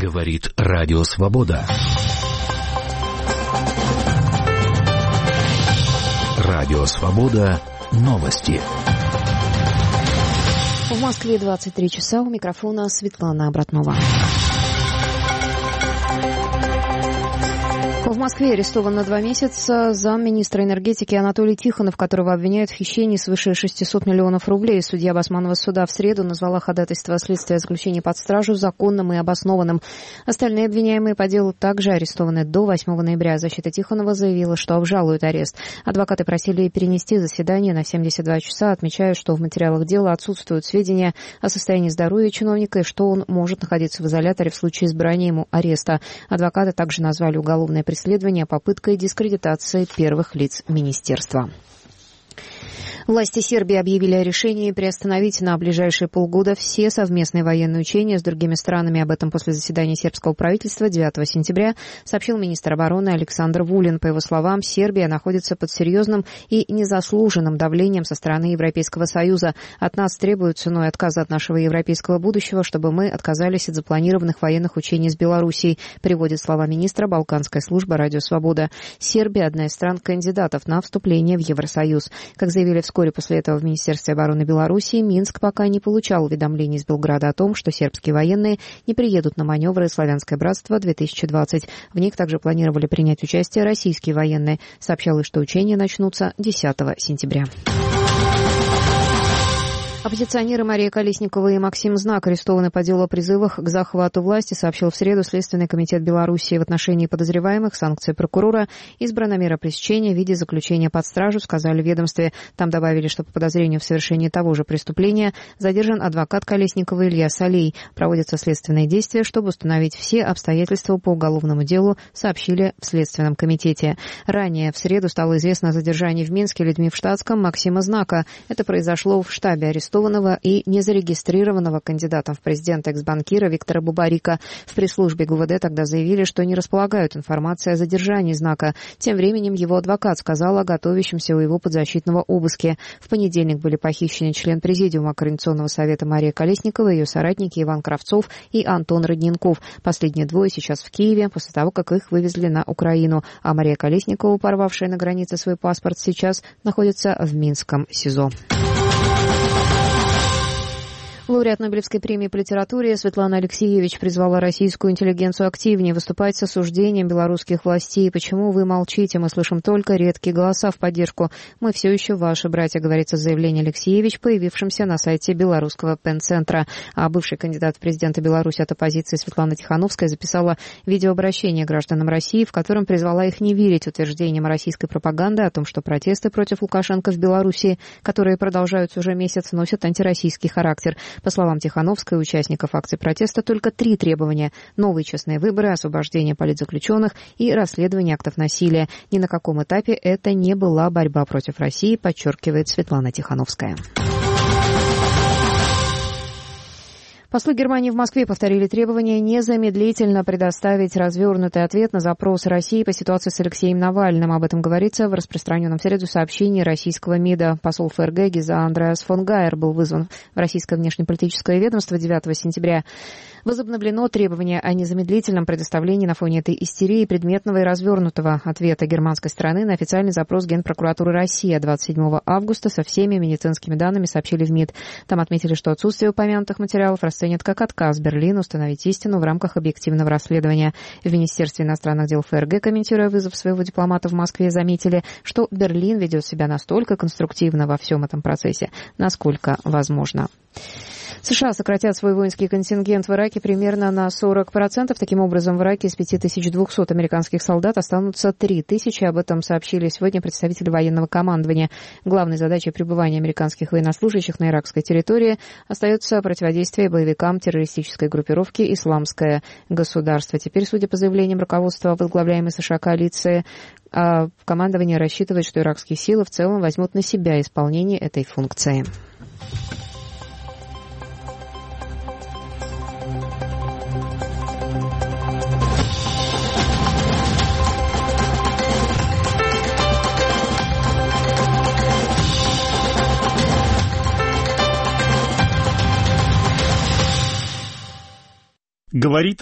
Говорит Радио Свобода. Радио Свобода. Новости. В Москве 23 часа. У микрофона Светлана Обратнова. В Москве арестован на 2 месяца замминистра энергетики Анатолий Тихонов, которого обвиняют в хищении свыше 600 миллионов рублей. Судья Басманова суда в среду назвала ходатайство следствия о заключении под стражу законным и обоснованным. Остальные обвиняемые по делу также арестованы до 8 ноября. Защита Тихонова заявила, что обжалует арест. Адвокаты просили перенести заседание на 72 часа, отмечая, что в материалах дела отсутствуют сведения о состоянии здоровья чиновника и что он может находиться в изоляторе в случае избрания ему ареста. Адвокаты также назвали уголовное преследование попыткой дискредитации первых лиц министерства. Власти Сербии объявили о решении приостановить на ближайшие полгода все совместные военные учения с другими странами. Об этом после заседания сербского правительства 9 сентября сообщил министр обороны Александр Вулин. По его словам, Сербия находится под серьезным и незаслуженным давлением со стороны Европейского Союза. От нас требуют ценой отказа от нашего европейского будущего, чтобы мы отказались от запланированных военных учений с Белоруссией, приводит слова министра Балканская служба «Радио Свобода». Сербия – одна из стран-кандидатов на вступление в Евросоюз. Как заявили вскоре после этого в Министерстве обороны Белоруссии, Минск пока не получал уведомлений из Белграда о том, что сербские военные не приедут на маневры «Славянское братство-2020». В них также планировали принять участие российские военные. Сообщалось, что учения начнутся 10 сентября. Оппозиционеры Мария Колесникова и Максим Знак арестованы по делу о призывах к захвату власти, сообщил в среду Следственный комитет Белоруссии. В отношении подозреваемых санкции прокурора избрана мера пресечения в виде заключения под стражу, сказали в ведомстве. Там добавили, что по подозрению в совершении того же преступления задержан адвокат Колесникова Илья Солей. Проводятся следственные действия, чтобы установить все обстоятельства по уголовному делу, сообщили в Следственном комитете. Ранее в среду стало известно о задержании в Минске людьми в штатском Максима Знака. Это произошло в штабе арестованного и незарегистрированного кандидатом в президенты экс-банкира Виктора Бубарика. В пресс-службе ГУВД тогда заявили, что не располагают информацией о задержании Знака. Тем временем его адвокат сказал о готовящемся у его подзащитного обыске. В понедельник были похищены член президиума Координационного совета Мария Колесникова, ее соратники Иван Кравцов и Антон Родненков. Последние двое сейчас в Киеве, после того, как их вывезли на Украину. А Мария Колесникова, порвавшая на границе свой паспорт, сейчас находится в Минском СИЗО. Лауреат Нобелевской премии по литературе Светлана Алексиевич призвала российскую интеллигенцию активнее выступать с осуждением белорусских властей. «Почему вы молчите? Мы слышим только редкие голоса в поддержку. Мы все еще ваши братья», говорится в заявлении Алексиевич, появившемся на сайте белорусского пен-центра. А бывший кандидат в президенты Беларуси от оппозиции Светлана Тихановская записала видеообращение гражданам России, в котором призвала их не верить утверждениям российской пропаганды о том, что протесты против Лукашенко в Беларуси, которые продолжаются уже месяц, носят антироссийский характер. По словам Тихановской, у участников акций протеста только 3 требования: новые честные выборы, освобождение политзаключенных и расследование актов насилия. Ни на каком этапе это не была борьба против России, подчеркивает Светлана Тихановская. Послы Германии в Москве повторили требование незамедлительно предоставить развернутый ответ на запрос России по ситуации с Алексеем Навальным. Об этом говорится в распространенном в среду сообщении российского МИДа. Посол ФРГ Гиза Андреас фон Гайер был вызван в российское внешнеполитическое ведомство 9 сентября. Возобновлено требование о незамедлительном предоставлении на фоне этой истерии предметного и развернутого ответа германской стороны на официальный запрос Генпрокуратуры России 27 августа со всеми медицинскими данными, сообщили в МИД. Там отметили, что отсутствие упомянутых материалов расценят как отказ Берлина установить истину в рамках объективного расследования. В Министерстве иностранных дел ФРГ, комментируя вызов своего дипломата в Москве, заметили, что Берлин ведет себя настолько конструктивно во всем этом процессе, насколько возможно. США сократят свой воинский контингент в Ираке примерно на 40%. Таким образом, в Ираке из 5200 американских солдат останутся 3000. Об этом сообщили сегодня представители военного командования. Главной задачей пребывания американских военнослужащих на иракской территории остается противодействие боевикам террористической группировки «Исламское государство». Теперь, судя по заявлениям руководства возглавляемой США коалиции, командование рассчитывает, что иракские силы в целом возьмут на себя исполнение этой функции. Говорит